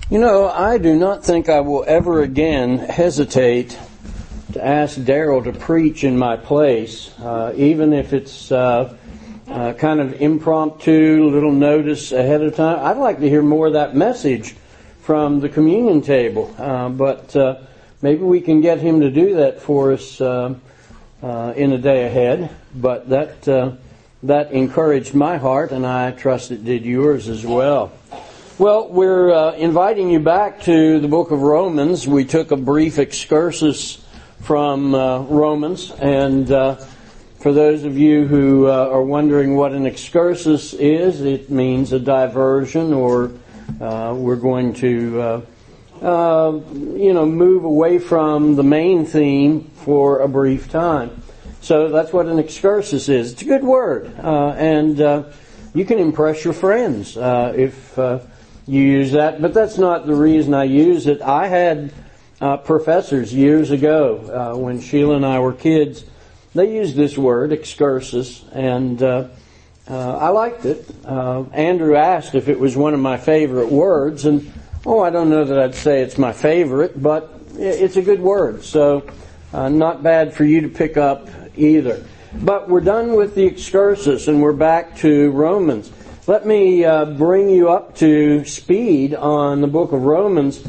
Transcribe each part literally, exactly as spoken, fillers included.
You know, I do not think I will ever again hesitate to ask Daryl to preach in my place, uh, even if it's uh, uh, kind of impromptu, little notice ahead of time. I'd like to hear more of that message from the communion table, uh, but uh, maybe we can get him to do that for us uh, uh, in a day ahead. But that uh, that encouraged my heart, and I trust it did yours as well. Well, we're uh, inviting you back to the book of Romans. We took a brief excursus from uh, Romans, and uh, for those of you who uh, are wondering what an excursus is, it means a diversion, or uh, we're going to, uh, uh, you know, move away from the main theme for a brief time. So that's what an excursus is. It's a good word, uh, and uh, you can impress your friends uh, if uh, you use that, but that's not the reason I use it. I had uh, professors years ago uh, when Sheila and I were kids. They used this word, excursus, and uh, uh, I liked it. Uh, Andrew asked if it was one of my favorite words, and oh, I don't know that I'd say it's my favorite, but it's a good word, so uh, not bad for you to pick up either. But we're done with the excursus, and we're back to Romans. Let me uh, bring you up to speed on the book of Romans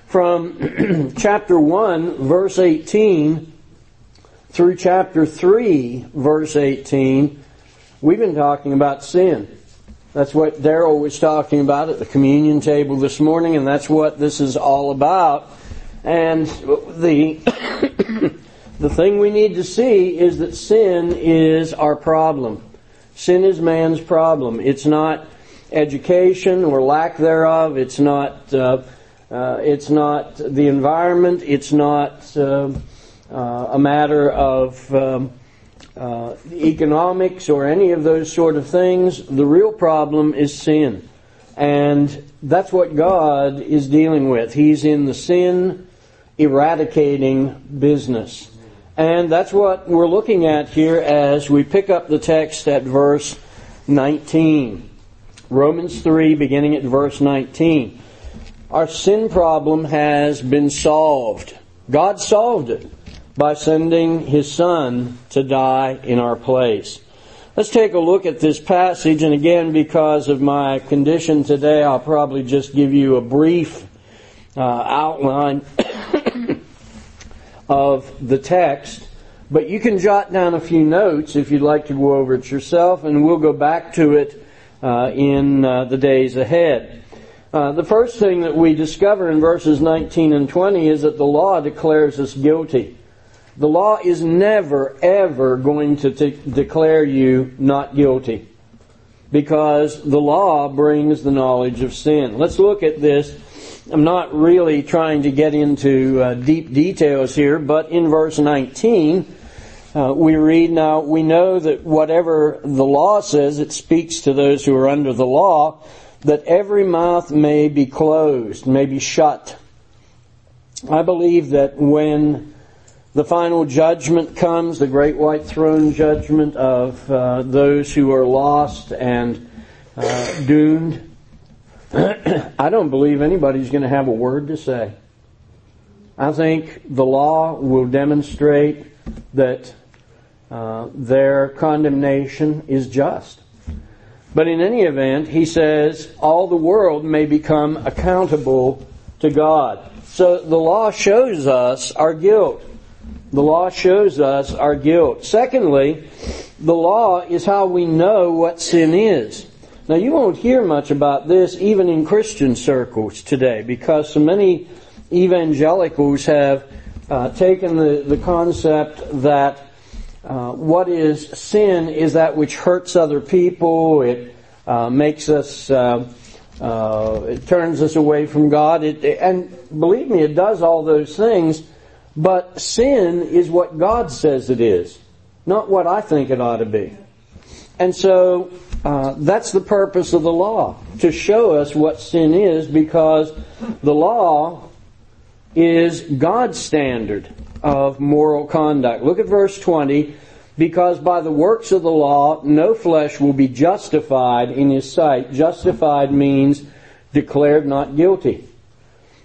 from chapter one, verse eighteen, through chapter three, verse eighteen. We've been talking about sin. That's what Daryl was talking about at the communion table this morning, and that's what this is all about. And the the thing we need to see is that sin is our problem. Sin is man's problem. It's not education or lack thereof. It's not. Uh, uh, it's not the environment. It's not uh, uh, a matter of um, uh, economics or any of those sort of things. The real problem is sin, and that's what God is dealing with. He's in the sin eradicating business. And that's what we're looking at here as we pick up the text at verse nineteen. Romans three, beginning at verse nineteen. Our sin problem has been solved. God solved it by sending His Son to die in our place. Let's take a look at this passage, and again, because of my condition today, I'll probably just give you a brief uh, outline of the text, but you can jot down a few notes if you'd like to go over it yourself, and we'll go back to it uh, in uh, the days ahead. Uh, the first thing that we discover in verses nineteen and twenty is that the law declares us guilty. The law is never, ever going to t- declare you not guilty, because the law brings the knowledge of sin. Let's look at this. I'm not really trying to get into uh, deep details here, but in verse nineteen, uh, we read, "Now we know that whatever the law says, it speaks to those who are under the law, that every mouth may be closed, may be shut." I believe that when the final judgment comes, the great white throne judgment of uh, those who are lost and uh, doomed, I don't believe anybody's going to have a word to say. I think the law will demonstrate that uh, their condemnation is just. But in any event, he says, all the world may become accountable to God. So the law shows us our guilt. The law shows us our guilt. Secondly, the law is how we know what sin is. Now, you won't hear much about this even in Christian circles today, because so many evangelicals have uh, taken the, the concept that uh, what is sin is that which hurts other people. It uh, makes us, uh, uh, it turns us away from God. It, and believe me, it does all those things, but sin is what God says it is, not what I think it ought to be. And so uh, that's the purpose of the law, to show us what sin is, because the law is God's standard of moral conduct. Look at verse twenty. "Because by the works of the law no flesh will be justified in His sight." Justified means declared not guilty.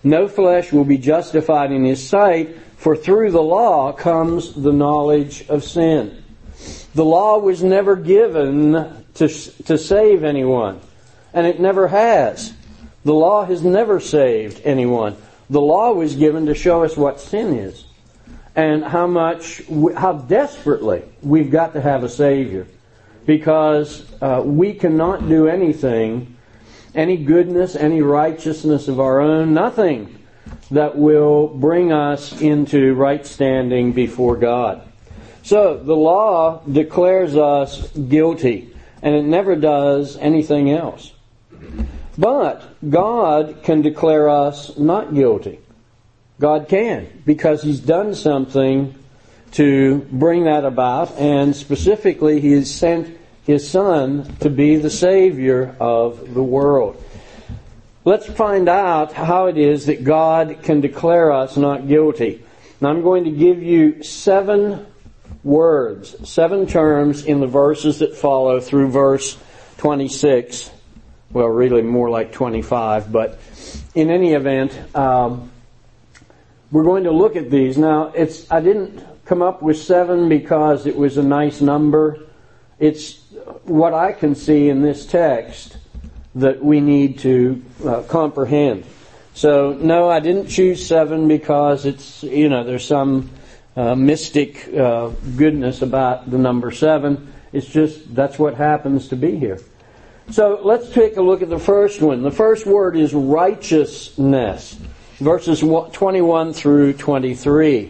No flesh will be justified in his sight, for through the law comes the knowledge of sin. The law was never given to, to save anyone, and it never has. The law has never saved anyone. The law was given to show us what sin is and how much, how desperately we've got to have a Savior, because uh, we cannot do anything, any goodness, any righteousness of our own, nothing that will bring us into right standing before God. So the law declares us guilty, and it never does anything else. But God can declare us not guilty. God can, because He's done something to bring that about, and specifically He has sent His Son to be the Savior of the world. Let's find out how it is that God can declare us not guilty. Now I'm going to give you seven words, seven terms in the verses that follow through verse twenty-six. Well, really more like twenty-five, but in any event, um, we're going to look at these. Now, it's I didn't come up with seven because it was a nice number. It's what I can see in this text that we need to uh, comprehend. So, no, I didn't choose seven because it's, you know, there's some uh, mystic uh, goodness about the number seven. It's just, that's what happens to be here. So, let's take a look at the first one. The first word is righteousness. Verses twenty-one through twenty-three.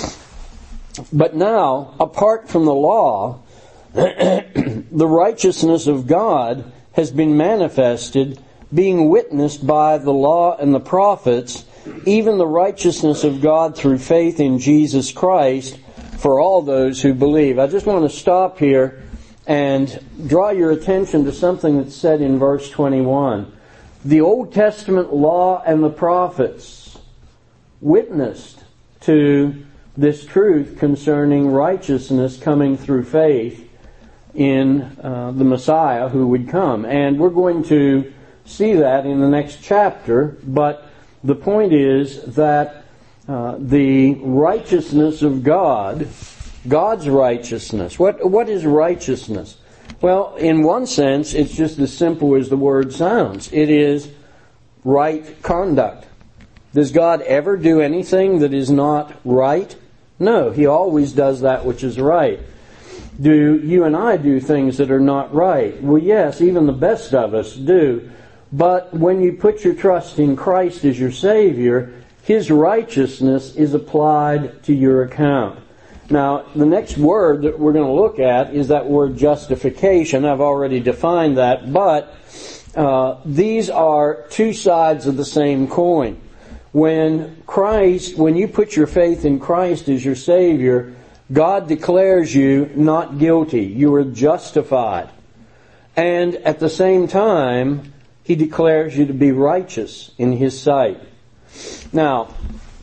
But now, apart from the law, the righteousness of God has been manifested, being witnessed by the law and the prophets, even the righteousness of God through faith in Jesus Christ for all those who believe. I just want to stop here and draw your attention to something that's said in verse twenty-one. The Old Testament law and the prophets witnessed to this truth concerning righteousness coming through faith in uh, the Messiah who would come. And we're going to see that in the next chapter, but the point is that uh, the righteousness of God, God's righteousness, what what is righteousness? Well, in one sense, it's just as simple as the word sounds. It is right conduct. Does God ever do anything that is not right? No, He always does that which is right. Do you and I do things that are not right? Well, yes, even the best of us do. But when you put your trust in Christ as your Savior, His righteousness is applied to your account. Now, the next word that we're going to look at is that word justification. I've already defined that, but uh, these are two sides of the same coin. When Christ, when you put your faith in Christ as your Savior, God declares you not guilty. You are justified. And at the same time, He declares you to be righteous in His sight. Now,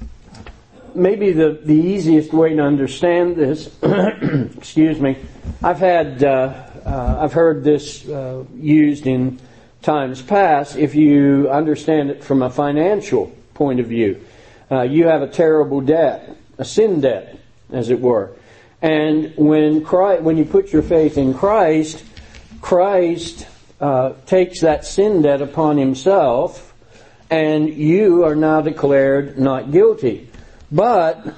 maybe the, the easiest way to understand this, excuse me, I've had, uh, uh, I've heard this uh, used in times past. If you understand it from a financial point of view, uh, you have a terrible debt, a sin debt, as it were. And when Christ, when you put your faith in Christ, Christ uh, takes that sin debt upon Himself, and you are now declared not guilty. But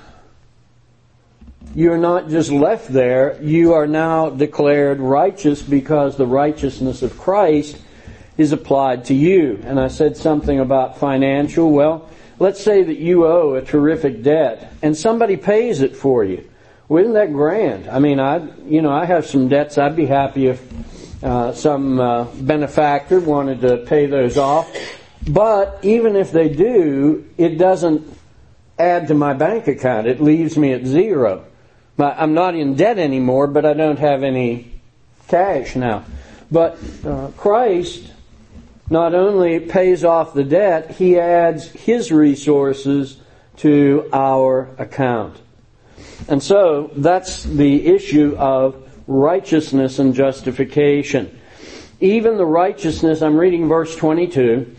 you're not just left there. You are now declared righteous because the righteousness of Christ is applied to you. And I said something about financial. Well, let's say that you owe a terrific debt and somebody pays it for you. Well, isn't that grand? I mean, I, you know, I have some debts. I'd be happy if uh, some uh, benefactor wanted to pay those off. But even if they do, it doesn't add to my bank account. It leaves me at zero. I'm not in debt anymore, but I don't have any cash now. But uh, Christ not only pays off the debt, He adds His resources to our account. And so that's the issue of righteousness and justification. Even the righteousness, I'm reading verse twenty-two,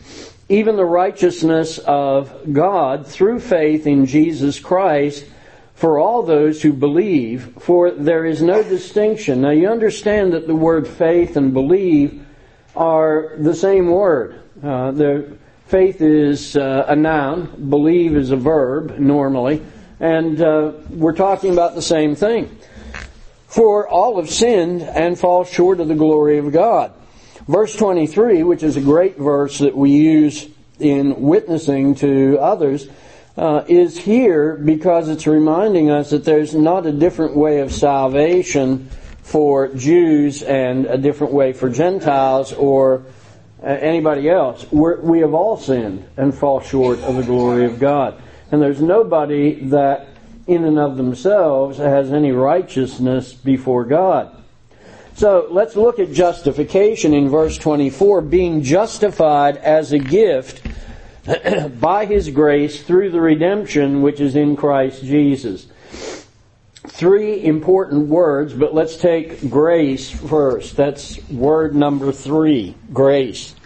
even the righteousness of God through faith in Jesus Christ for all those who believe, for there is no distinction. Now you understand that the word faith and believe are the same word. Uh, the faith is uh, a noun, believe is a verb normally, and uh, we're talking about the same thing. For all have sinned and fall short of the glory of God. Verse twenty-three, which is a great verse that we use in witnessing to others, uh, is here because it's reminding us that there's not a different way of salvation for Jews and a different way for Gentiles or uh, anybody else. We're, we have all sinned and fall short of the glory of God. And there's nobody that in and of themselves has any righteousness before God. So let's look at justification in verse twenty-four, being justified as a gift by His grace through the redemption which is in Christ Jesus. Three important words, but let's take grace first. That's word number three, grace.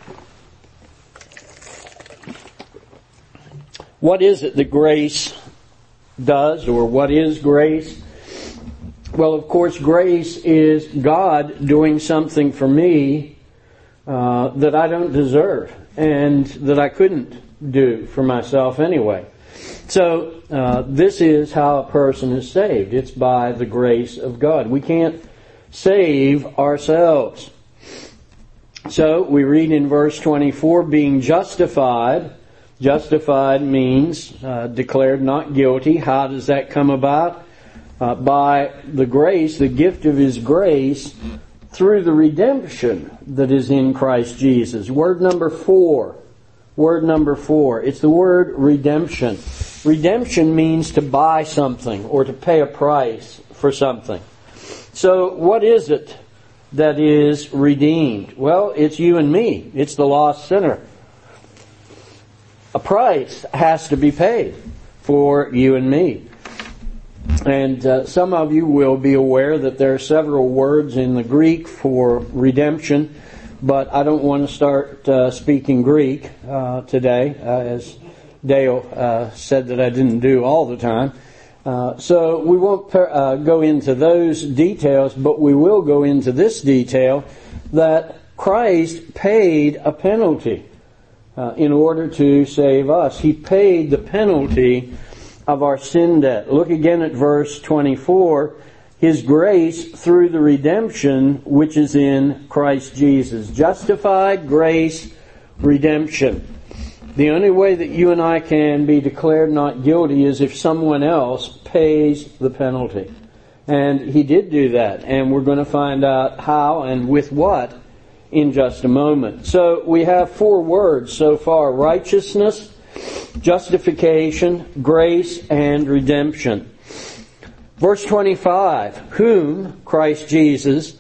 What is it that grace does, or what is grace? Well, of course, grace is God doing something for me uh, that I don't deserve and that I couldn't do for myself anyway. So uh, this is how a person is saved. It's by the grace of God. We can't save ourselves. So we read in verse twenty-four, being justified. Justified means uh, declared not guilty. How does that come about? Uh, by the grace, the gift of His grace, through the redemption that is in Christ Jesus. Word number four. Word number four. It's the word redemption. Redemption means to buy something or to pay a price for something. So what is it that is redeemed? Well, it's you and me. It's the lost sinner. A price has to be paid for you and me. And uh, some of you will be aware that there are several words in the Greek for redemption, but I don't want to start uh, speaking Greek uh, today, uh, as Dale uh, said that I didn't do all the time. Uh, so we won't uh, go into those details, but we will go into this detail that Christ paid a penalty uh, in order to save us. He paid the penalty of our sin debt. Look again at verse twenty-four. His grace through the redemption which is in Christ Jesus. Justified, grace, redemption. The only way that you and I can be declared not guilty is if someone else pays the penalty. And He did do that. And we're going to find out how and with what in just a moment. So we have four words so far: righteousness, justification, grace, and redemption. Verse twenty-five, whom, Christ Jesus,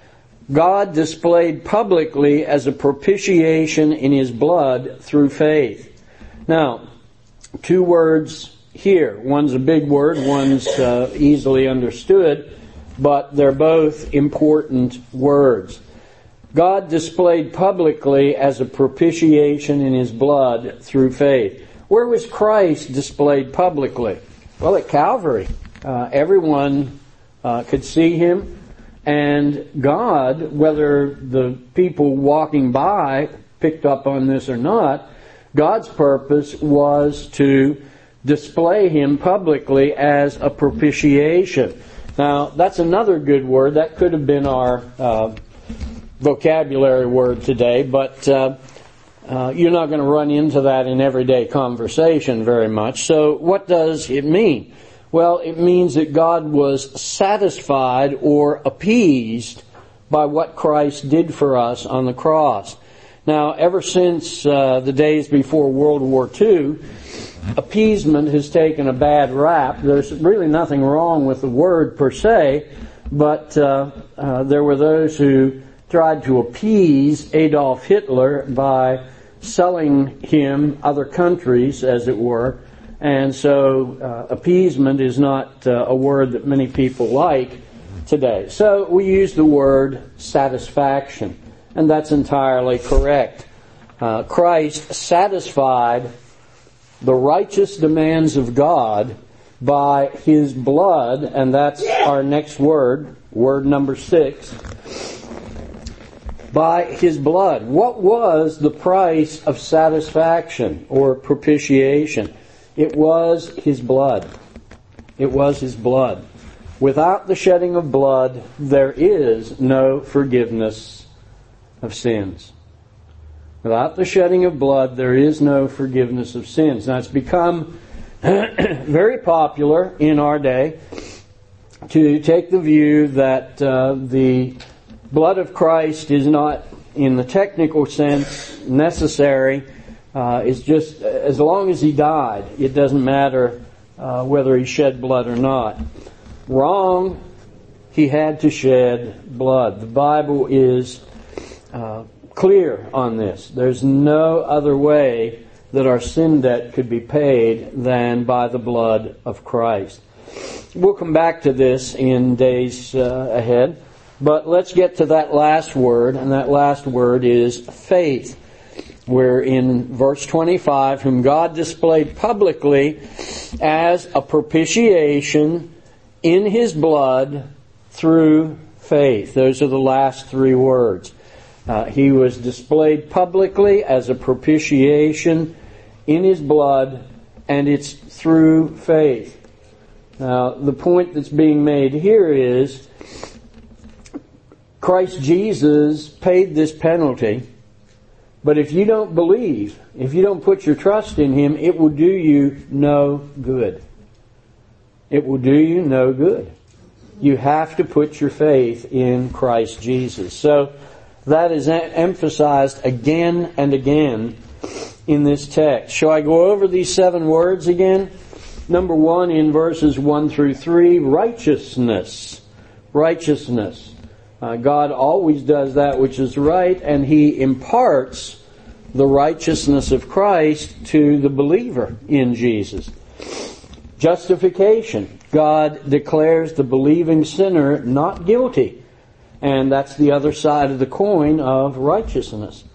God displayed publicly as a propitiation in His blood through faith. Now, two words here. One's a big word, one's uh, easily understood, but they're both important words. God displayed publicly as a propitiation in His blood through faith. Where was Christ displayed publicly? Well, at Calvary. Uh, everyone uh, could see Him, and God, whether the people walking by picked up on this or not, God's purpose was to display Him publicly as a propitiation. Now, that's another good word. That could have been our uh, vocabulary word today, but uh, uh, you're not going to run into that in everyday conversation very much. So what does it mean? Well, it means that God was satisfied or appeased by what Christ did for us on the cross. Now, ever since uh, the days before World War Two, appeasement has taken a bad rap. There's really nothing wrong with the word per se, but uh, uh, there were those who tried to appease Adolf Hitler by selling him other countries, as it were. And so uh, appeasement is not uh, a word that many people like today. So we use the word satisfaction, and that's entirely correct. Uh, Christ satisfied the righteous demands of God by His blood, and that's our next word, word number six. By His blood. What was the price of satisfaction or propitiation? It was His blood. It was His blood. Without the shedding of blood, there is no forgiveness of sins. Without the shedding of blood, there is no forgiveness of sins. Now, it's become very popular in our day to take the view that uh, the blood of Christ is not, in the technical sense, necessary. Uh, it's just, as long as He died, it doesn't matter uh, whether He shed blood or not. Wrong. He had to shed blood. The Bible is uh, clear on this. There's no other way that our sin debt could be paid than by the blood of Christ. We'll come back to this in days uh, ahead. But let's get to that last word, and that last word is faith. We're in verse twenty-five, whom God displayed publicly as a propitiation in His blood through faith. Those are the last three words. Uh, he was displayed publicly as a propitiation in His blood, and it's through faith. Now, the point that's being made here is Christ Jesus paid this penalty, but if you don't believe, if you don't put your trust in Him, it will do you no good. It will do you no good. You have to put your faith in Christ Jesus. So that is emphasized again and again in this text. Shall I go over these seven words again? Number one, in verses one through three, righteousness. Righteousness. Uh, God always does that which is right, and He imparts the righteousness of Christ to the believer in Jesus. Justification. God declares the believing sinner not guilty. And that's the other side of the coin of righteousness.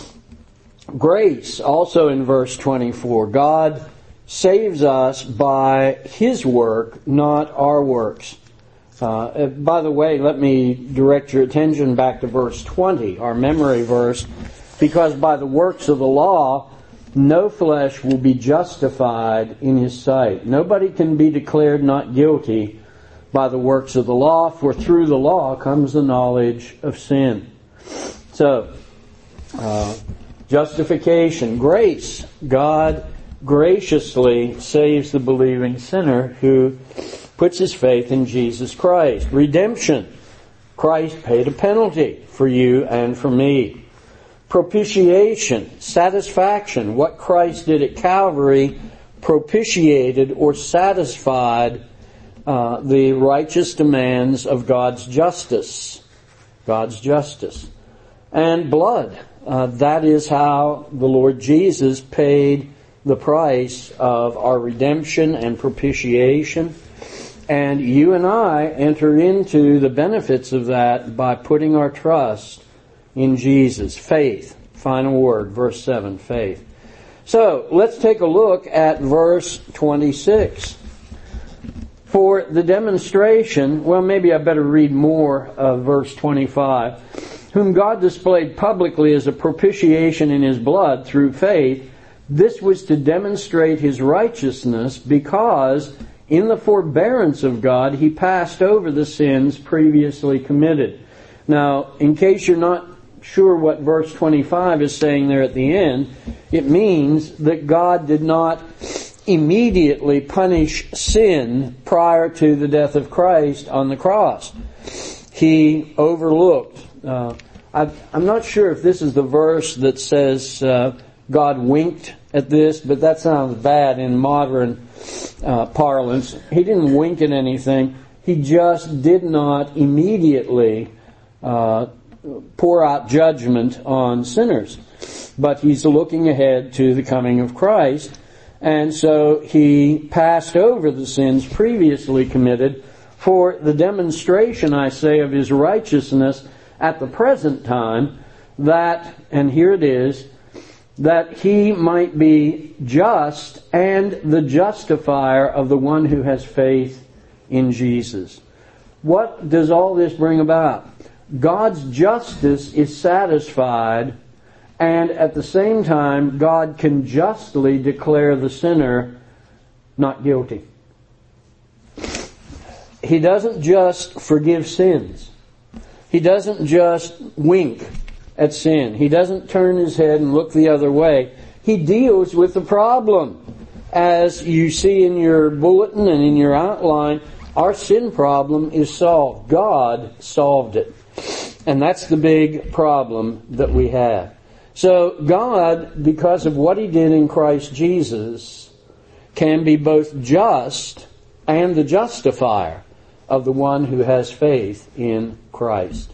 Grace, also in verse twenty-four. God saves us by His work, not our works. Uh, by the way, let me direct your attention back to verse twenty, our memory verse, because by the works of the law, no flesh will be justified in His sight. Nobody can be declared not guilty by the works of the law, for through the law comes the knowledge of sin. So, uh, justification, grace. God graciously saves the believing sinner who puts his faith in Jesus Christ. Redemption. Christ paid a penalty for you and for me. Propitiation, satisfaction. What Christ did at Calvary propitiated or satisfied uh, the righteous demands of God's justice. God's justice. And blood. Uh, that is how the Lord Jesus paid the price of our redemption and propitiation. And you and I enter into the benefits of that by putting our trust in Jesus. Faith. Final word, verse seven, faith. So, let's take a look at verse twenty-six. For the demonstration, well, maybe I better read more of verse twenty-five. Whom God displayed publicly as a propitiation in His blood through faith, this was to demonstrate His righteousness, because in the forbearance of God, He passed over the sins previously committed. Now, in case you're not sure what verse twenty-five is saying there at the end, it means that God did not immediately punish sin prior to the death of Christ on the cross. He overlooked. Uh, I, I'm not sure if this is the verse that says uh, God winked at this, but that sounds bad in modern uh, parlance. He didn't wink at anything. He just did not immediately uh, pour out judgment on sinners. But He's looking ahead to the coming of Christ. And so He passed over the sins previously committed for the demonstration, I say, of His righteousness at the present time, that, and here it is, that he might be just and the justifier of the one who has faith in Jesus. What does all this bring about? God's justice is satisfied, and at the same time, God can justly declare the sinner not guilty. He doesn't just forgive sins. He doesn't just wink at sin. He doesn't turn his head and look the other way. He deals with the problem. As you see in your bulletin and in your outline, our sin problem is solved. God solved it. And that's the big problem that we have. So God, because of what He did in Christ Jesus, can be both just and the justifier of the one who has faith in Christ.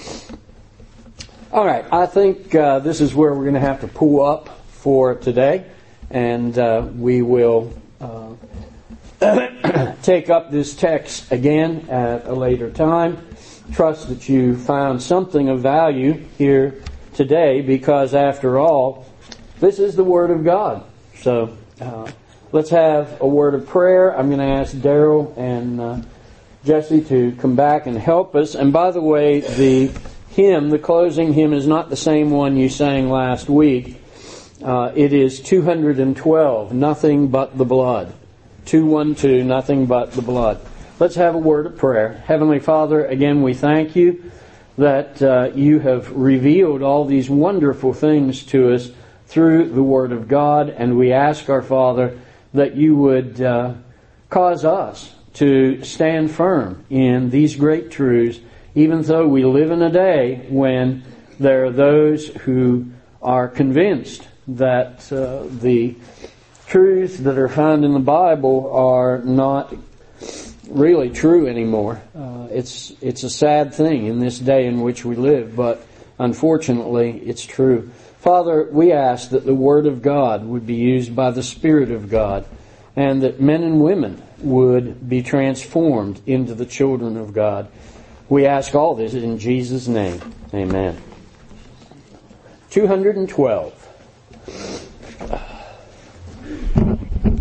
All right, I think uh, this is where we're going to have to pull up for today, and uh, we will uh, take up this text again at a later time. Trust that you found something of value here today, because after all, this is the Word of God. So uh, let's have a word of prayer. I'm going to ask Daryl and uh, Jesse to come back and help us. And by the way, the hymn, the closing hymn, is not the same one you sang last week. Uh, it is two hundred twelve, Nothing But the Blood. two one two, Nothing But the Blood. Let's have a word of prayer. Heavenly Father, again we thank You that uh, You have revealed all these wonderful things to us through the Word of God, and we ask, our Father, that You would uh, cause us to stand firm in these great truths, even though we live in a day when there are those who are convinced that uh, the truths that are found in the Bible are not really true anymore. Uh, it's it's a sad thing in this day in which we live, but unfortunately it's true. Father, we ask that the Word of God would be used by the Spirit of God, and that men and women would be transformed into the children of God. We ask all this in Jesus' name. Amen. two hundred twelve.